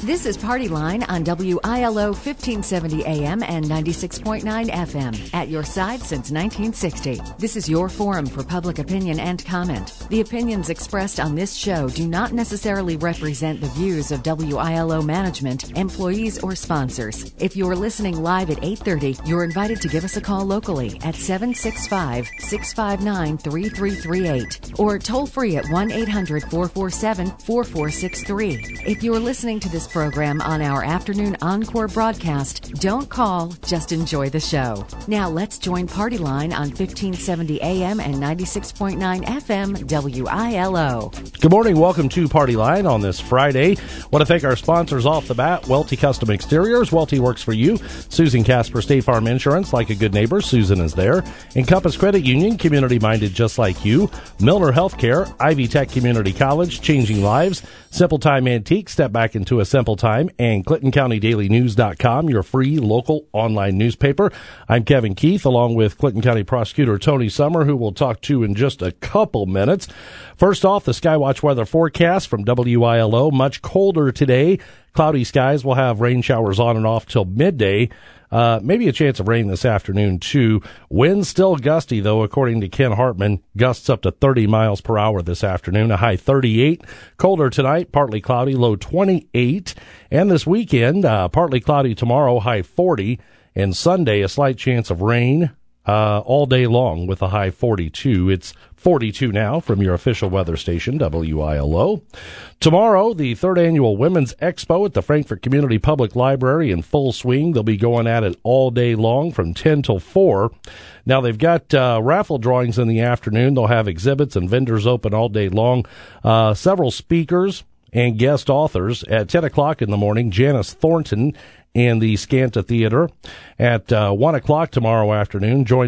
This is Party Line on WILO 1570 AM and 96.9 FM. At your side since 1960. This is your forum for public opinion and comment. The opinions expressed on this show do not necessarily represent the views of WILO management, employees, or sponsors. If you're listening live at 8:30, you're invited to give us a call locally at 765-659-3338 or toll free at 1-800-447-4463. If you're listening to this program on our afternoon encore broadcast, don't call, just enjoy the show. Now let's join Party Line on 1570 AM and 96.9 FM WILO. Good morning. Welcome to Party Line on this Friday. Want to thank our sponsors off the bat, Welty Custom Exteriors. Welty works for you. Susan Casper, State Farm Insurance, like a good neighbor, Susan is there. Encompass Credit Union, community-minded just like you. Milner Healthcare, Ivy Tech Community College, changing lives. Simple Time Antique, step back into a simple time. And ClintonCountyDailyNews.com, your free local online newspaper. I'm Kevin Keith, along with Clinton County Prosecutor Tony Summer, who we'll talk to in just a couple minutes. First off, the Skywatch weather forecast from WILO. Much colder today. Cloudy skies will have rain showers on and off till midday. Maybe a chance of rain this afternoon, too. Winds still gusty, though, according to Ken Hartman. Gusts up to 30 miles per hour this afternoon, a high 38. Colder tonight, partly cloudy, low 28. And this weekend, partly cloudy tomorrow, high 40. And Sunday, a slight chance of rain all day long with a high 42. It's 42 now from your official weather station, WILO. Tomorrow, the third annual Women's Expo at the Frankfort Community Public Library in full swing. They'll be going at it all day long from 10 till 4. Now, they've got raffle drawings in the afternoon. They'll have exhibits and vendors open all day long. Several speakers and guest authors. At 10 o'clock in the morning, Janice Thornton and the Scanta Theater. At 1 o'clock tomorrow afternoon, join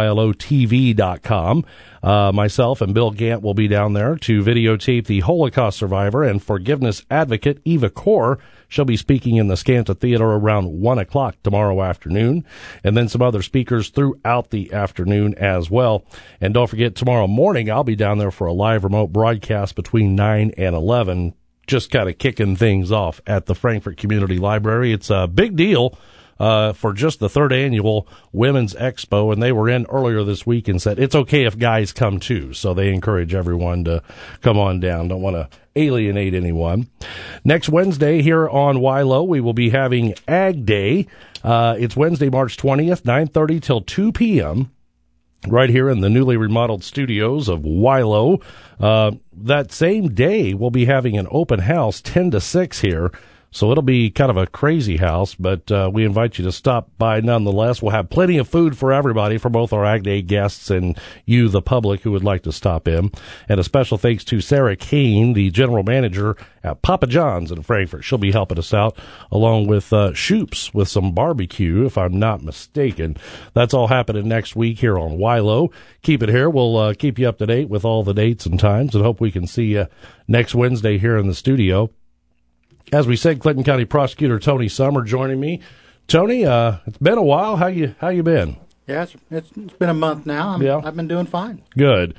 WILOTV.com. Myself and Bill Gant will be down there to videotape the Holocaust survivor and forgiveness advocate Eva Kor. She'll be speaking in the Scanta Theater around 1 o'clock tomorrow afternoon, and then some other speakers throughout the afternoon as well. And don't forget, tomorrow morning, I'll be down there for a live remote broadcast between 9 and 11, just kind of kicking things off at the Frankfort Community Library. It's a big deal for just the third annual Women's Expo, and they were in earlier this week and said it's okay if guys come too, so they encourage everyone to come on down. Don't want to alienate anyone. Next Wednesday here on WILO, we will be having Ag Day. It's Wednesday, March 20th, 9:30 till 2 p.m., right here in the newly remodeled studios of WILO. That same day, we'll be having an open house 10 to 6 here. So it'll be kind of a crazy house, but we invite you to stop by nonetheless. We'll have plenty of food for everybody, for both our Ag Day guests and you, the public, who would like to stop in. And a special thanks to Sarah Kane, the general manager at Papa John's in Frankfort. She'll be helping us out, along with Shoops with some barbecue, if I'm not mistaken. That's all happening next week here on WILO. Keep it here. We'll keep you up to date with all the dates and times, and hope we can see you next Wednesday here in the studio. As we said, Clinton County Prosecutor Tony Summer joining me. Tony, it's been a while. How you been? Yeah, it's been a month now. I've been doing fine. Good.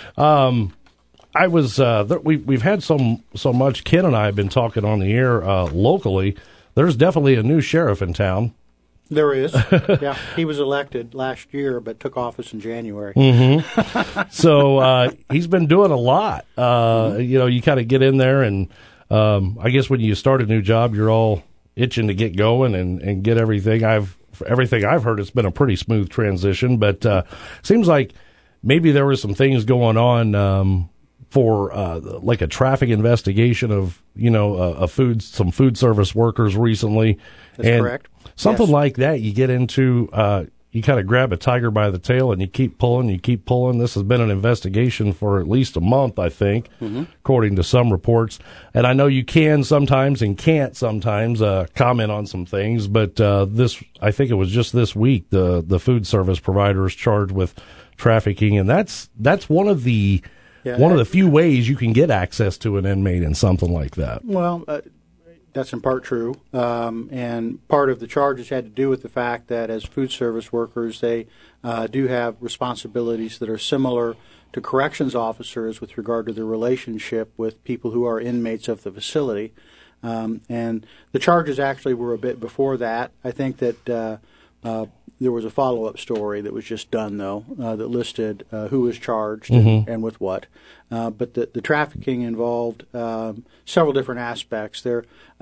I was we've had so much. Ken and I have been talking on the air locally. There's definitely a new sheriff in town. There is. Yeah, he was elected last year, but took office in January. Mm-hmm. So he's been doing a lot. You kind of get in there and. I guess when you start a new job, you're all itching to get going and get everything. Everything I've heard, it's been a pretty smooth transition, but seems like maybe there were some things going on for like a traffic investigation of some food service workers recently. That's correct. Something like that. You get into. You kind of grab a tiger by the tail and you keep pulling. This has been an investigation for at least a month, I think, according to some reports. And I know you can sometimes and can't sometimes comment on some things, but I think it was just this week, the food service provider is charged with trafficking, and that's one of the few ways you can get access to an inmate in something like that. Well, that's in part true, and part of the charges had to do with the fact that as food service workers, they do have responsibilities that are similar to corrections officers with regard to their relationship with people who are inmates of the facility. And the charges actually were a bit before that. I think that there was a follow-up story that was just done, though, that listed who was charged and with what. But the trafficking involved several different aspects. There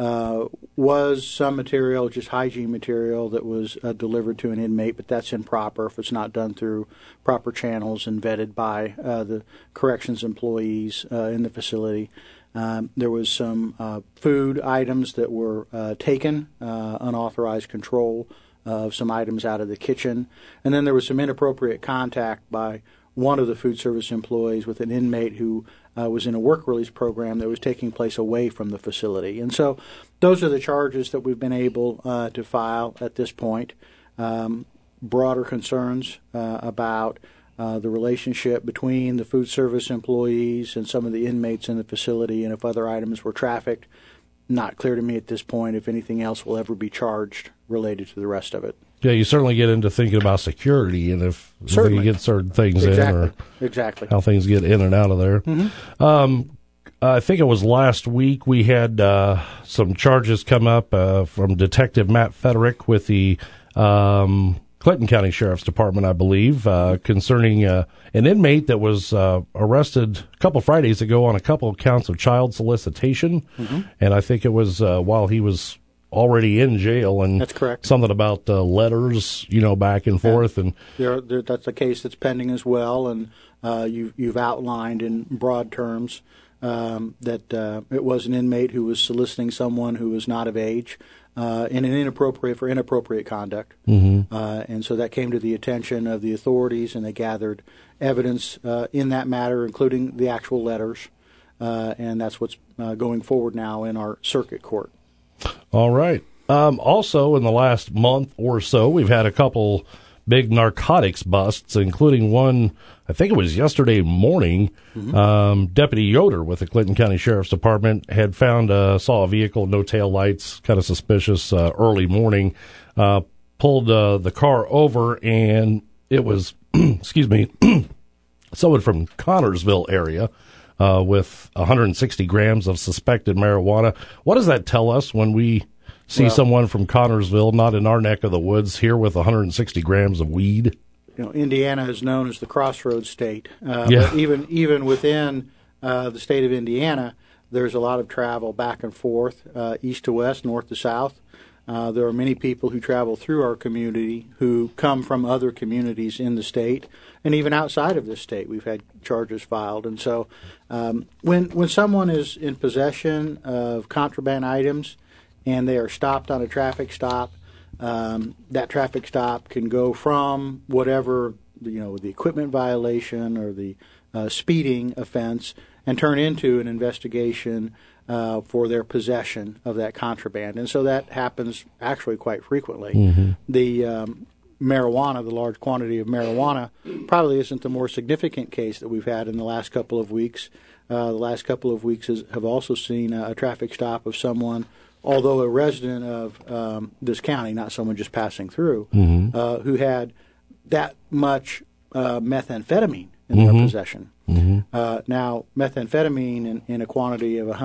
was some material, just hygiene material, that was delivered to an inmate, but that's improper if it's not done through proper channels and vetted by the corrections employees in the facility. There was some food items that were taken, unauthorized control of some items out of the kitchen. And then there was some inappropriate contact by one of the food service employees with an inmate who was in a work release program that was taking place away from the facility. And so those are the charges that we've been able to file at this point. Broader concerns about the relationship between the food service employees and some of the inmates in the facility, and if other items were trafficked. Not clear to me at this point if anything else will ever be charged related to the rest of it. Yeah, you certainly get into thinking about security and if you get certain things in or how things get in and out of there. I think it was last week we had some charges come up from Detective Matt Federick with the Clinton County Sheriff's Department, I believe, concerning an inmate that was arrested a couple Fridays ago on a couple of counts of child solicitation. And I think it was while he was already in jail. And that's correct. Something about letters, back and forth. And that's a case that's pending as well. And you've outlined in broad terms that it was an inmate who was soliciting someone who was not of age. In an inappropriate conduct. And so that came to the attention of the authorities, and they gathered evidence in that matter, including the actual letters, and that's what's going forward now in our circuit court. All right. Also, in the last month or so, we've had a couple big narcotics busts, including one, I think it was yesterday morning. Deputy Yoder with the Clinton County Sheriff's Department had saw a vehicle, no tail lights, kind of suspicious, early morning, pulled the car over, and it was, someone from Connorsville area with 160 grams of suspected marijuana. What does that tell us when we see someone from Connorsville, not in our neck of the woods, here with 160 grams of weed? Indiana is known as the crossroads state. But even within the state of Indiana, there's a lot of travel back and forth, east to west, north to south. There are many people who travel through our community who come from other communities in the state, and even outside of the state. We've had charges filed. And so when someone is in possession of contraband items and they are stopped on a traffic stop, that traffic stop can go from whatever, the equipment violation or the speeding offense and turn into an investigation for their possession of that contraband. And so that happens actually quite frequently. The marijuana, the large quantity of marijuana, probably isn't the more significant case that we've had in the last couple of weeks. The last couple of weeks have also seen a traffic stop of someone, although a resident of this county, not someone just passing through, who had that much methamphetamine in their possession. Now, methamphetamine in a quantity of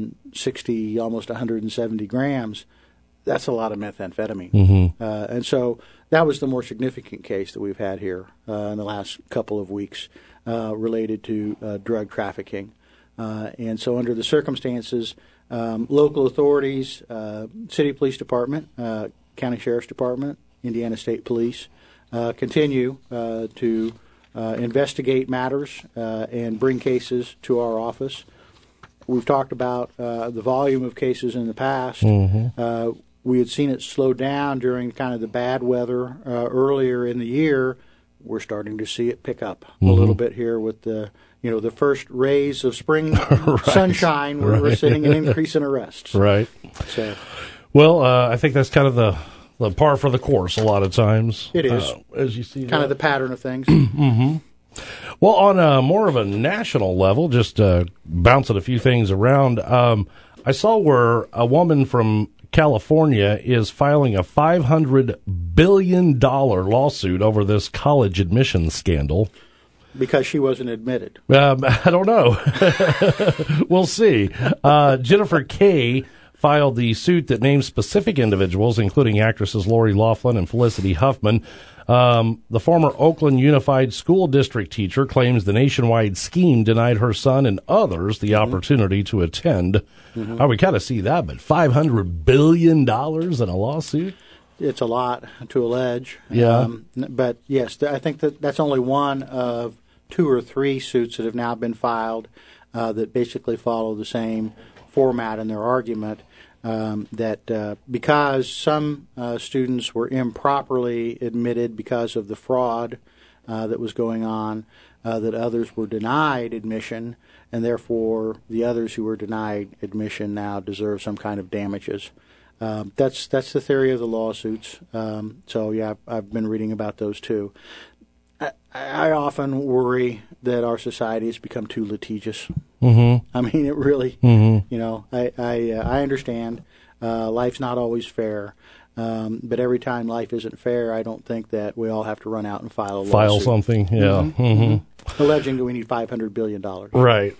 160, almost 170 grams, that's a lot of methamphetamine. And so that was the more significant case that we've had here in the last couple of weeks related to drug trafficking. And so under the circumstances, local authorities, City Police Department, County Sheriff's Department, Indiana State Police, continue to investigate matters and bring cases to our office. We've talked about the volume of cases in the past. We had seen it slow down during kind of the bad weather earlier in the year. We're starting to see it pick up a little bit here with the first rays of spring sunshine. We're seeing an increase in arrests. Right. So, well, I think that's kind of the par for the course a lot of times. It is. As you see kind of the pattern of things. Well, on more of a national level, just bouncing a few things around, I saw where a woman from California is filing a $500 billion lawsuit over this college admissions scandal. Because she wasn't admitted. I don't know. We'll see. Jennifer Kay filed the suit that names specific individuals, including actresses Lori Loughlin and Felicity Huffman. The former Oakland Unified School District teacher claims the nationwide scheme denied her son and others the opportunity to attend. Oh, we kind of see that, but $500 billion in a lawsuit? It's a lot to allege. Yeah. But, yes, I think that's only one of 2 or 3 suits that have now been filed that basically follow the same format in their argument. That because some students were improperly admitted because of the fraud that was going on, that others were denied admission, and therefore the others who were denied admission now deserve some kind of damages. That's the theory of the lawsuits. So, yeah, I've been reading about those too. I often worry that our society has become too litigious. Mm-hmm. I mean, it really, I understand life's not always fair, but every time life isn't fair, I don't think that we all have to run out and file a lawsuit. File something, yeah. Mm-hmm. Mm-hmm. Alleging that we need $500 billion. Right.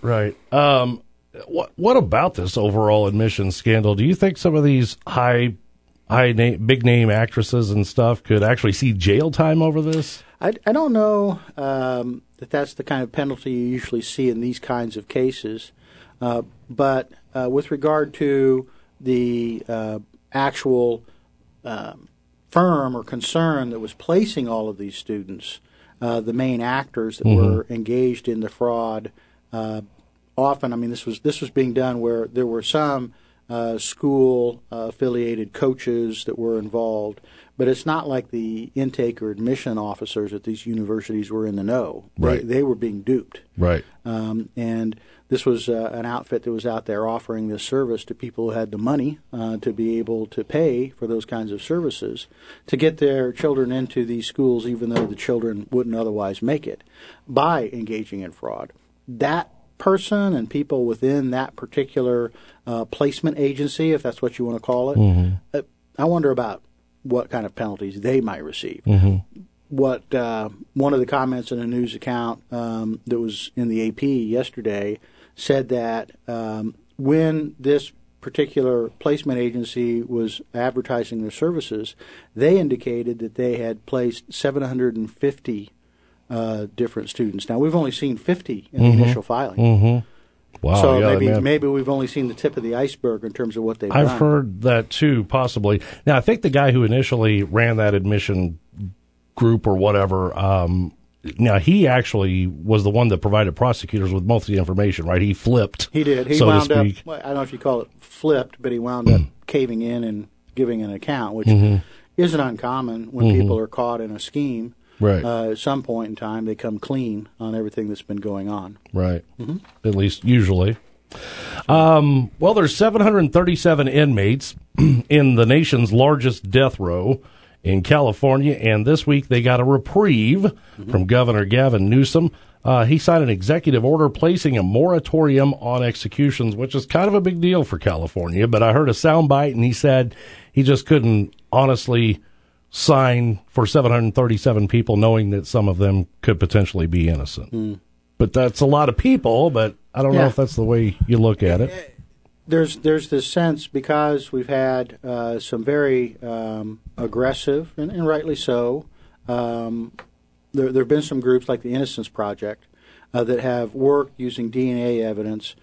What about this overall admissions scandal? Do you think some of these big name actresses and stuff could actually see jail time over this? I don't know that's the kind of penalty you usually see in these kinds of cases. But with regard to the actual firm or concern that was placing all of these students, the main actors that were engaged in the fraud, often, I mean, this was being done where there were some school affiliated coaches that were involved, but it's not like the intake or admission officers at these universities were in the know. Right. They were being duped. Right. And this was an outfit that was out there offering this service to people who had the money to be able to pay for those kinds of services to get their children into these schools, even though the children wouldn't otherwise make it, by engaging in fraud. That person and people within that particular placement agency, if that's what you want to call it, I wonder about what kind of penalties they might receive. What one of the comments in a news account that was in the AP yesterday said that when this particular placement agency was advertising their services, they indicated that they had placed 750 different students. Now, we've only seen 50 in the initial filing. Wow. So yeah, maybe we've only seen the tip of the iceberg in terms of what they've done. I've heard that too, possibly. Now, I think the guy who initially ran that admission group or whatever, now he actually was the one that provided prosecutors with most of the information, right? He flipped. He did. He wound up, I don't know if you call it flipped, but he wound up caving in and giving an account, which isn't uncommon when people are caught in a scheme. Right. At some point in time, they come clean on everything that's been going on. Right. At least usually. Well, there's 737 inmates in the nation's largest death row in California, and this week they got a reprieve from Governor Gavin Newsom. He signed an executive order placing a moratorium on executions, which is kind of a big deal for California, but I heard a soundbite, and he said he just couldn't honestly sign for 737 people, knowing that some of them could potentially be innocent. But that's a lot of people, but I don't know if that's the way you look at it. There's this sense, because we've had some very aggressive, and rightly so, there have been some groups like the Innocence Project that have worked using DNA evidence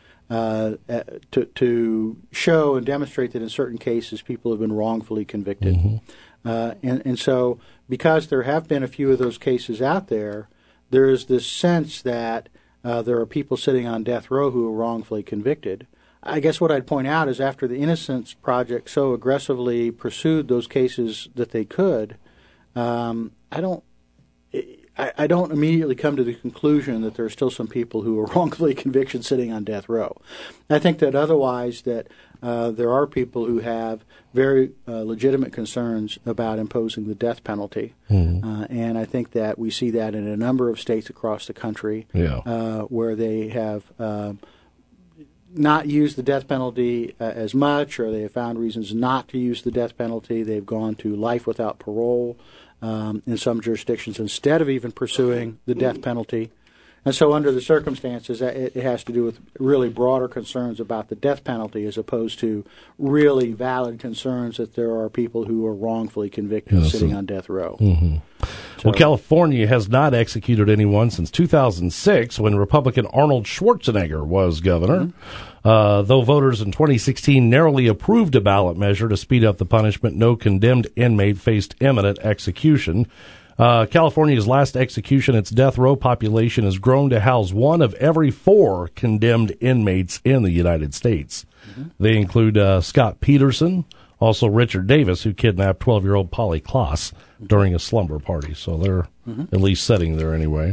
to show and demonstrate that in certain cases people have been wrongfully convicted. And so because there have been a few of those cases out there, there is this sense that there are people sitting on death row who are wrongfully convicted. I guess what I'd point out is after the Innocence Project so aggressively pursued those cases that they could, I don't immediately come to the conclusion that there are still some people who are wrongfully convicted sitting on death row. I think that otherwise that there are people who have very legitimate concerns about imposing the death penalty. And I think that we see that in a number of states across the country where they have not used the death penalty as much, or they have found reasons not to use the death penalty. They've gone to life without parole in some jurisdictions instead of even pursuing the death penalty. And so under the circumstances, it has to do with really broader concerns about the death penalty as opposed to really valid concerns that there are people who are wrongfully convicted sitting on death row. Mm-hmm. Well, California has not executed anyone since 2006 when Republican Arnold Schwarzenegger was governor. Though voters in 2016 narrowly approved a ballot measure to speed up the punishment, no condemned inmate faced imminent execution. California's last execution, its death row population has grown to house 1 of every 4 condemned inmates in the United States. They include Scott Peterson, also Richard Davis, who kidnapped 12-year-old Polly Klaas during a slumber party. So they're at least sitting there anyway.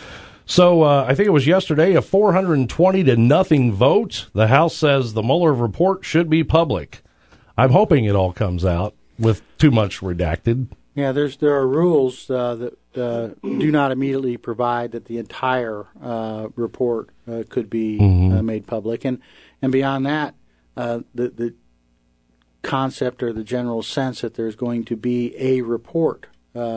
So I think it was yesterday, a 420-0 vote. The House says the Mueller report should be public. I'm hoping it all comes out with too much redacted. Yeah, there are rules that do not immediately provide that the entire report could be made public, and beyond that, the concept or the general sense that there's going to be a report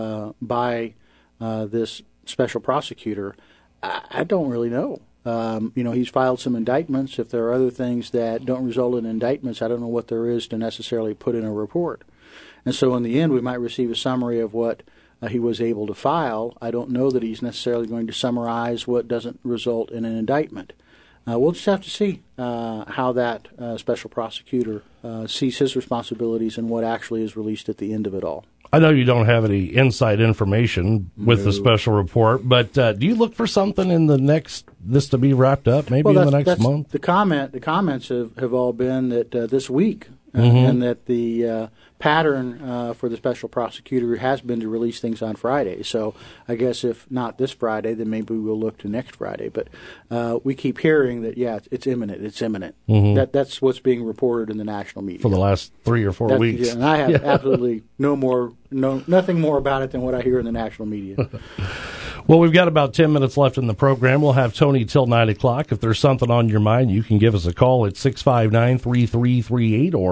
by this special prosecutor, I don't really know. He's filed some indictments. If there are other things that don't result in indictments, I don't know what there is to necessarily put in a report. And so in the end, we might receive a summary of what he was able to file. I don't know that he's necessarily going to summarize what doesn't result in an indictment. We'll just have to see how that special prosecutor sees his responsibilities and what actually is released at the end of it all. I know you don't have any inside information with the special report, but do you look for something in this to be wrapped up, maybe in the next month? The comments have all been that this week, and that the pattern for the special prosecutor has been to release things on Friday. So I guess if not this Friday, then maybe we'll look to next Friday. But we keep hearing that, it's imminent. It's imminent. That's what's being reported in the national media for the last 3 or 4 weeks. Yeah, and I have absolutely nothing more about it than what I hear in the national media. Well, we've got about 10 minutes left in the program. We'll have Tony till 9 o'clock. If there's something on your mind, you can give us a call at 659-3338 or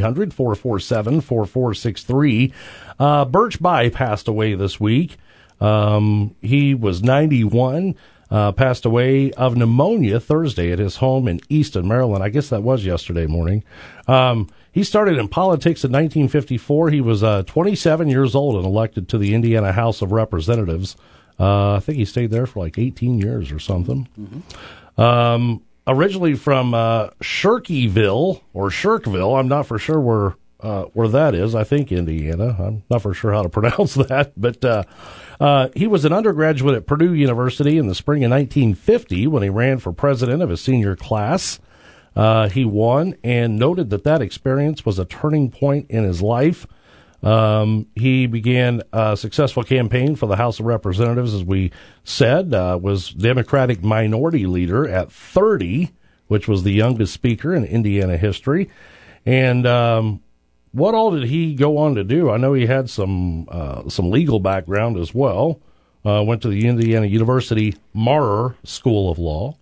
1-800-447-4463. Birch Bayh passed away this week. He was 91, passed away of pneumonia Thursday at his home in Easton, Maryland. I guess that was yesterday morning. He started in politics in 1954. He was 27 years old and elected to the Indiana House of Representatives. I think he stayed there for like 18 years or something. Originally from Shirkville, I'm not for sure where that is. I think Indiana. I'm not for sure how to pronounce that. But he was an undergraduate at Purdue University in the spring of 1950 when he ran for president of his senior class. He won and noted that experience was a turning point in his life. He began a successful campaign for the House of Representatives, as we said, was Democratic minority leader at 30, which was the youngest speaker in Indiana history. And what all did he go on to do? I know he had some legal background as well. Went to the Indiana University Maurer School of Law.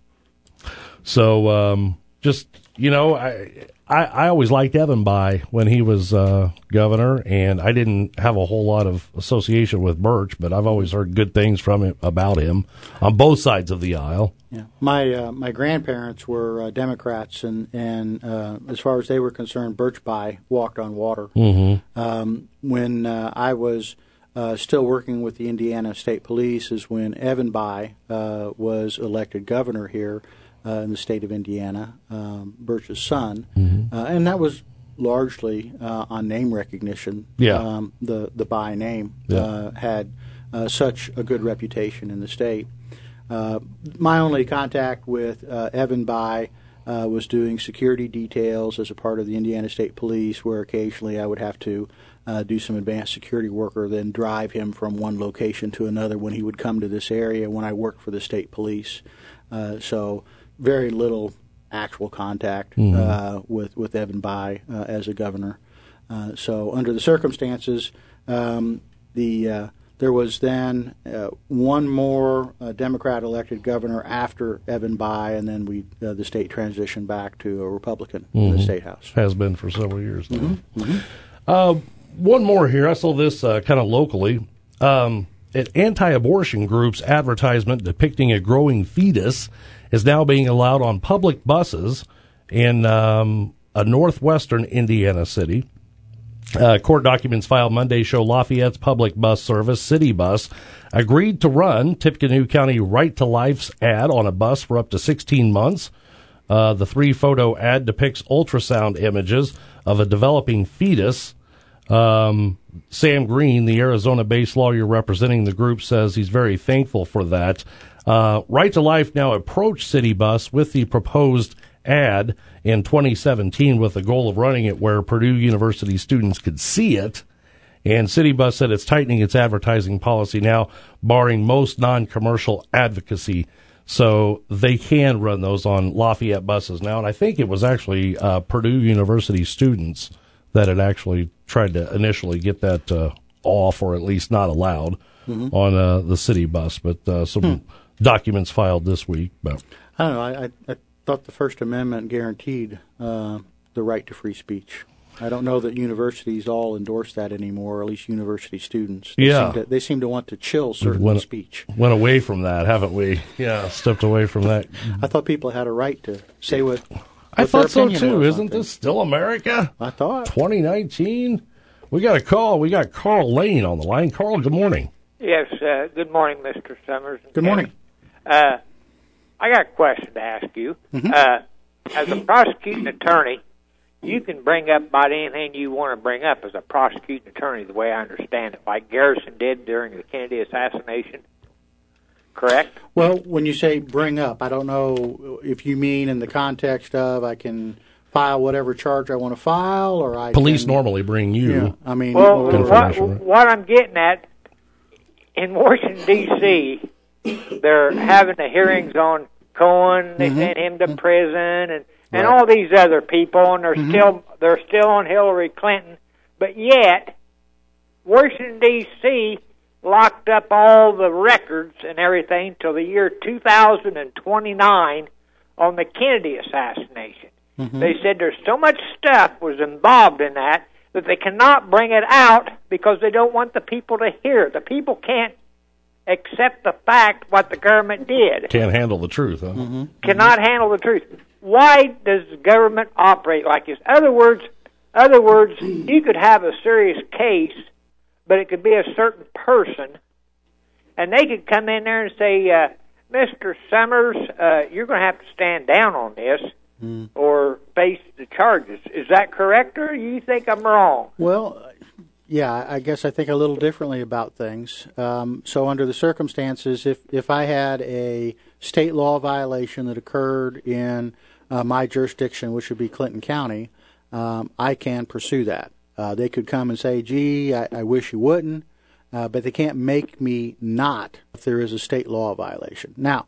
So I always liked Evan Bayh when he was governor, and I didn't have a whole lot of association with Birch, but I've always heard good things about him on both sides of the aisle. Yeah, my grandparents were Democrats, and as far as they were concerned, Birch Bayh walked on water. When I was still working with the Indiana State Police is when Evan Bayh was elected governor here. In the state of Indiana, Birch's son, and that was largely on name recognition. The Bayh name had such a good reputation in the state. My only contact with Evan Bayh was doing security details as a part of the Indiana State Police, where occasionally I would have to do some advanced security work or then drive him from one location to another when he would come to this area when I worked for the state police. So very little actual contact with Evan Bayh as a governor. So under the circumstances, there was then one more Democrat elected governor after Evan Bayh, and then the state transitioned back to a Republican in the State House. Has been for several years now. One more here. I saw this kind of locally. an anti-abortion group's advertisement depicting a growing fetus is now being allowed on public buses in a northwestern Indiana city. Court documents filed Monday show Lafayette's public bus service, City Bus, agreed to run Tippecanoe County Right to Life's ad on a bus for up to 16 months. The 3-photo ad depicts ultrasound images of a developing fetus. Sam Green, the Arizona-based lawyer representing the group, says he's very thankful for that. Right to Life now approached City Bus with the proposed ad in 2017 with the goal of running it where Purdue University students could see it. And City Bus said it's tightening its advertising policy now, barring most non-commercial advocacy. So they can run those on Lafayette buses now. And I think it was actually Purdue University students that had actually tried to initially get that off, or at least not allowed, on the City Bus. But some documents filed this week. But I don't know. I thought the First Amendment guaranteed the right to free speech. I don't know that universities all endorse that anymore, or at least university students. They seem to want to chill certain speech. Went away from that, haven't we? Yeah, stepped away from that. I thought people had a right to say what I thought so, too. Isn't this still America? I thought. 2019? We got a call. We got Carl Lane on the line. Carl, good morning. Yes, good morning, Mr. Summers. Good morning. I got a question to ask you. As a prosecuting attorney, you can bring up about anything you want to bring up as a prosecuting attorney, the way I understand it, like Garrison did during the Kennedy assassination, correct? Well, when you say bring up, I don't know if you mean in the context of I can file whatever charge I want to file, or police normally bring you. Yeah, I mean, well, what I'm getting at, in Washington, D.C., they're having the hearings on Cohen. They sent him to prison, and all these other people, and they're still on Hillary Clinton. But yet, Washington, D.C. locked up all the records and everything till the year 2029 on the Kennedy assassination. They said there's so much stuff was involved in that they cannot bring it out because they don't want the people to hear it. The people can't accept the fact what the government did. Can't handle the truth, huh? Cannot handle the truth. Why does the government operate like this? Other words, you could have a serious case, but it could be a certain person, and they could come in there and say, Mr. Summers, you're going to have to stand down on this or face the charges. Is that correct, or you think I'm wrong? Well, yeah, I guess I think a little differently about things. So under the circumstances, if I had a state law violation that occurred in my jurisdiction, which would be Clinton County, I can pursue that. They could come and say, gee, I wish you wouldn't, but they can't make me not if there is a state law violation. Now,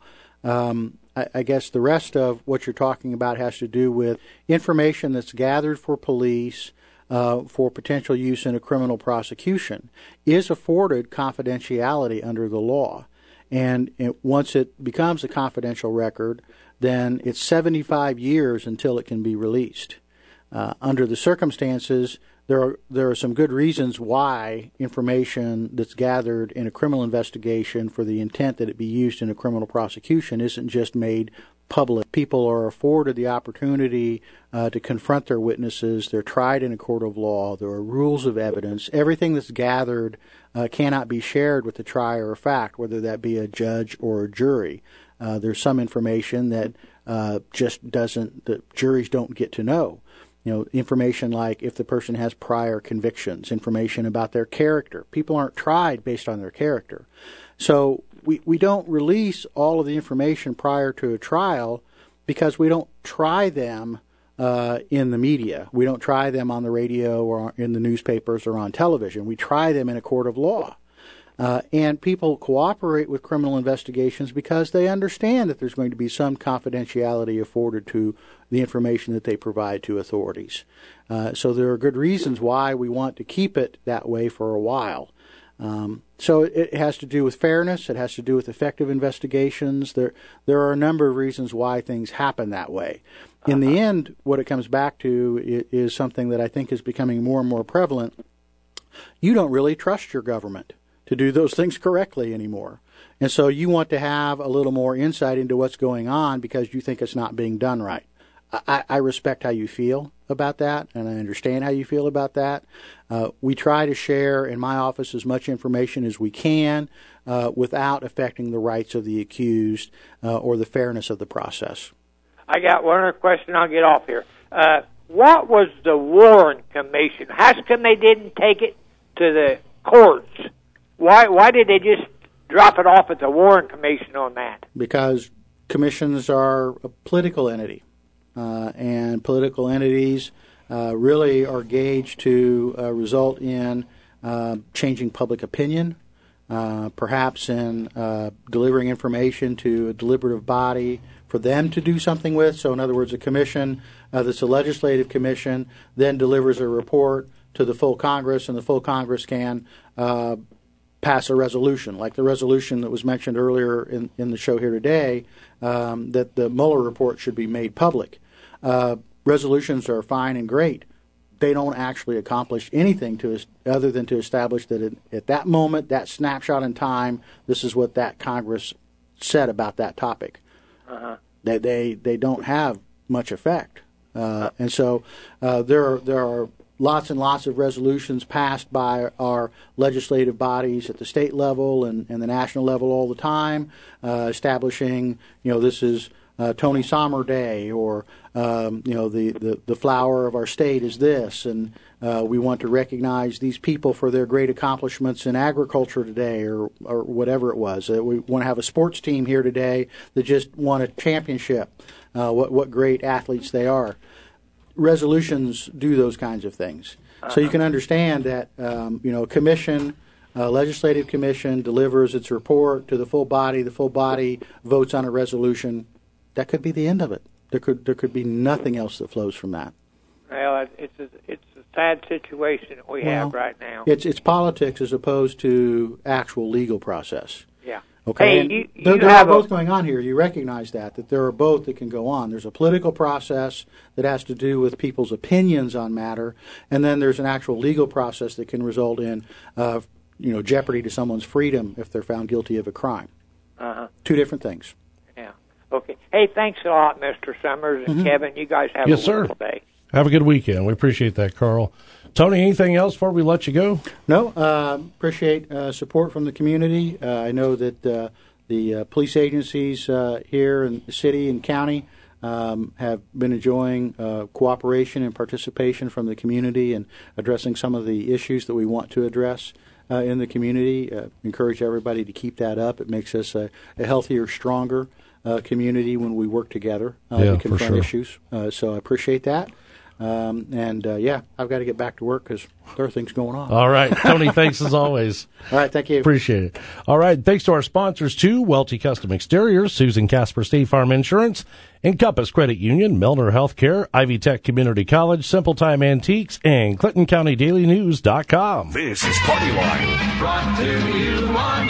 I guess the rest of what you're talking about has to do with information that's gathered for police for potential use in a criminal prosecution is afforded confidentiality under the law. And once it becomes a confidential record, then it's 75 years until it can be released. Under the circumstances, there are some good reasons why information that's gathered in a criminal investigation for the intent that it be used in a criminal prosecution isn't just made public. People are afforded the opportunity to confront their witnesses. They're tried in a court of law. There are rules of evidence. Everything that's gathered cannot be shared with the trier of fact, whether that be a judge or a jury. There's some information that the juries don't get to know. Information like if the person has prior convictions, information about their character. People aren't tried based on their character. So we don't release all of the information prior to a trial because we don't try them in the media. We don't try them on the radio or in the newspapers or on television. We try them in a court of law. And people cooperate with criminal investigations because they understand that there's going to be some confidentiality afforded to the information that they provide to authorities. So there are good reasons why we want to keep it that way for a while. So it has to do with fairness. It has to do with effective investigations. There are a number of reasons why things happen that way. In the end, what it comes back to is something that I think is becoming more and more prevalent. You don't really trust your government to do those things correctly anymore. And so you want to have a little more insight into what's going on because you think it's not being done right. I respect how you feel about that, and I understand how you feel about that. We try to share in my office as much information as we can without affecting the rights of the accused or the fairness of the process. I got one other question. I'll get off here. What was the Warren Commission? How come they didn't take it to the courts? Why did they just drop it off at the Warren Commission on that? Because commissions are a political entity, and political entities really are gauged to result in changing public opinion, perhaps in delivering information to a deliberative body for them to do something with. So in other words, a commission that's a legislative commission then delivers a report to the full Congress, and the full Congress can pass a resolution, like the resolution that was mentioned earlier in the show here today, that the Mueller report should be made public. Resolutions are fine and great. They don't actually accomplish anything to us other than to establish that at that moment, that snapshot in time, this is what that Congress said about that topic. They don't have much effect. And so there are lots and lots of resolutions passed by our legislative bodies at the state level and the national level all the time, establishing, this is Tony Sommer Day, or the flower of our state is this, and we want to recognize these people for their great accomplishments in agriculture today, or whatever it was. We want to have a sports team here today that just won a championship. What great athletes they are. Resolutions do those kinds of things. So you can understand that a commission, a legislative commission, delivers its report to the full body. The full body votes on a resolution. That could be the end of it. There could be nothing else that flows from that. Well, it's a sad situation that we have right now. It's politics as opposed to actual legal process. Yeah. Okay. Hey, there are both going on here. You recognize that there are both that can go on. There's a political process that has to do with people's opinions on matter, and then there's an actual legal process that can result in jeopardy to someone's freedom if they're found guilty of a crime. Two different things. Yeah. Okay. Hey, thanks a lot, Mr. Summers and Kevin. You guys have a wonderful day. Have a good weekend. We appreciate that, Carl. Tony, anything else before we let you go? No. Appreciate support from the community. I know that the police agencies here in the city and county have been enjoying cooperation and participation from the community and addressing some of the issues that we want to address in the community. Encourage everybody to keep that up. It makes us a healthier, stronger community when we work together to confront issues. So I appreciate that. I've got to get back to work because there are things going on. All right. Tony, thanks as always. All right. Thank you. Appreciate it. All right. Thanks to our sponsors, too. Welty Custom Exteriors, Susan Casper State Farm Insurance, Encompass Credit Union, Milner Healthcare, Ivy Tech Community College, Simple Time Antiques, and ClintonCountyDailyNews.com. This is Party Line. Brought to you by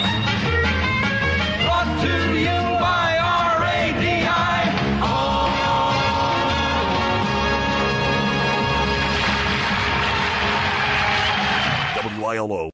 RADI. WILO.